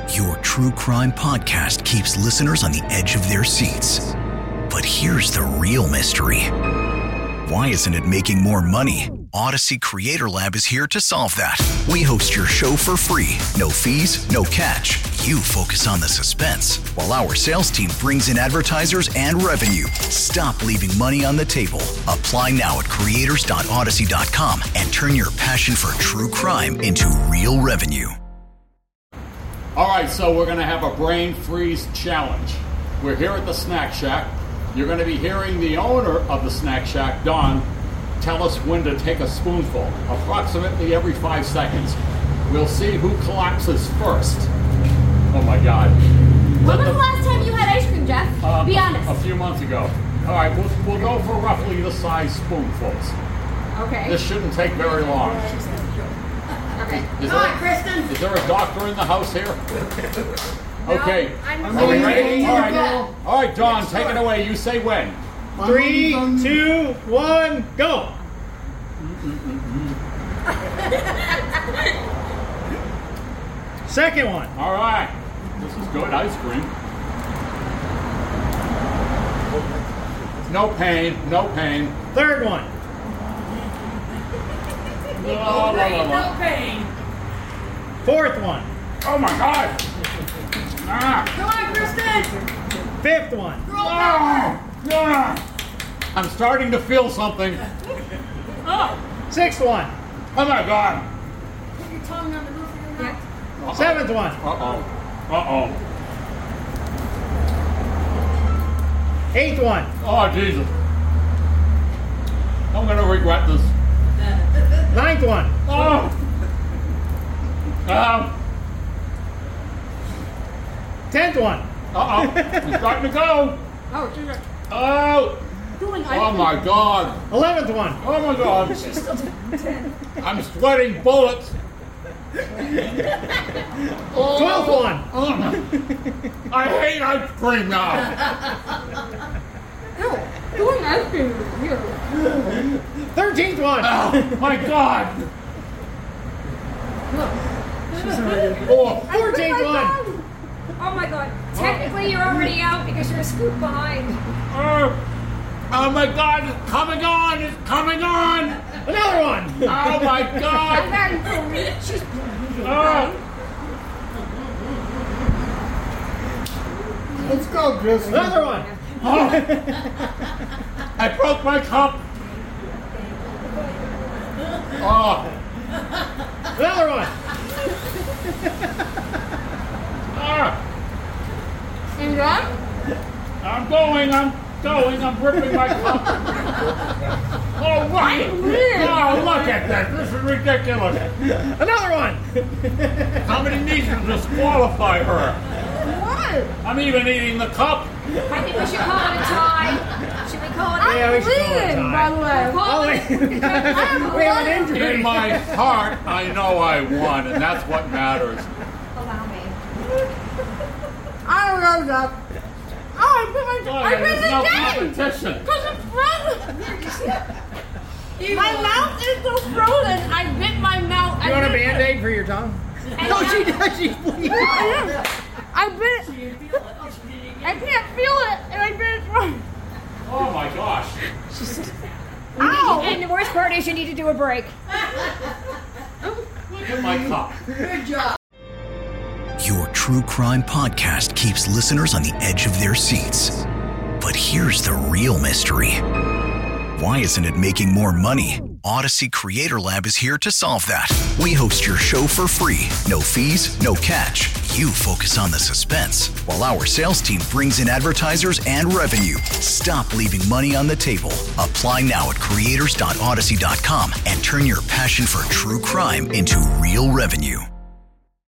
Your true crime podcast keeps listeners on the edge of their seats. But here's the real mystery. Why isn't it making more money? Odyssey Creator Lab is here to solve that. We host your show for free. No fees, no catch. You focus on the suspense, while our sales team brings in advertisers and revenue. Stop leaving money on the table. Apply now at creators.odyssey.com and turn your passion for true crime into real revenue. All right, so we're going to have a brain freeze challenge. We're here at the Snack Shack. You're going to be hearing the owner of the Snack Shack, Don, tell us when to take a spoonful, approximately every 5 seconds. We'll see who collapses first. Oh my God. When was the last time you had ice cream, Jeff? Be honest. A few months ago. All right, we'll go for roughly the size spoonfuls. Okay. This shouldn't take very long. Okay. Is there a doctor in the house here? Okay. Are we ready? All right, Don, take it away. You say when. 3, 2, 1, go! Second one. All right. This is good ice cream. No pain, no pain. Third one. No pain. Fourth one. Oh my God. Come on, Kristen. Fifth one. I'm starting to feel something. Sixth one. Oh my God. Put your tongue on the roof of your mouth. Seventh one. Uh-oh. Eighth one. Oh, Jesus. I'm going to regret this. Ninth one. Oh. 10th one. Uh-oh. It's starting to go. Oh, Jesus. Oh. Doing ice Oh, cream. my God. 11th one. Oh, my God. I'm sweating bullets. 12th one. I hate ice cream now. Ew, doing ice cream is weird. 13th one. Oh, my God. Oh. 14th one. Oh my God. Technically, you're already out because you're a scoop behind. Oh my God, it's coming on! It's coming on! Another one. Oh my I'm God! not she's Let's go, Chris. Another one. I broke my cup! Oh! Another one. You done? I'm going, I'm ripping my cup! Oh, what? Oh, look at this! This is ridiculous! Another one. Somebody needs to disqualify her! What? I'm even eating the cup! I think we should call it a tie. Should we call it a Yeah, we should call it a tie. by the way. Oh, wait. We have an injury. In my heart, I know I won, and that's what matters. Allow me. I don't know that. Oh, I There's no competition. My mouth is so frozen. I bit my mouth. You want a Band-Aid for your tongue? No, she does. She's bleeding. I bit. I can't feel it, and I bit it wrong. Oh my gosh. Ow! And the worst part is you need to do a break. Look at my cup. Your true crime podcast keeps listeners on the edge of their seats. But here's the real mystery. Why isn't it making more money? Odyssey Creator Lab is here to solve that. We host your show for free. No fees, no catch. You focus on the suspense, while our sales team brings in advertisers and revenue. Stop leaving money on the table. Apply now at creators.odyssey.com and turn your passion for true crime into real revenue.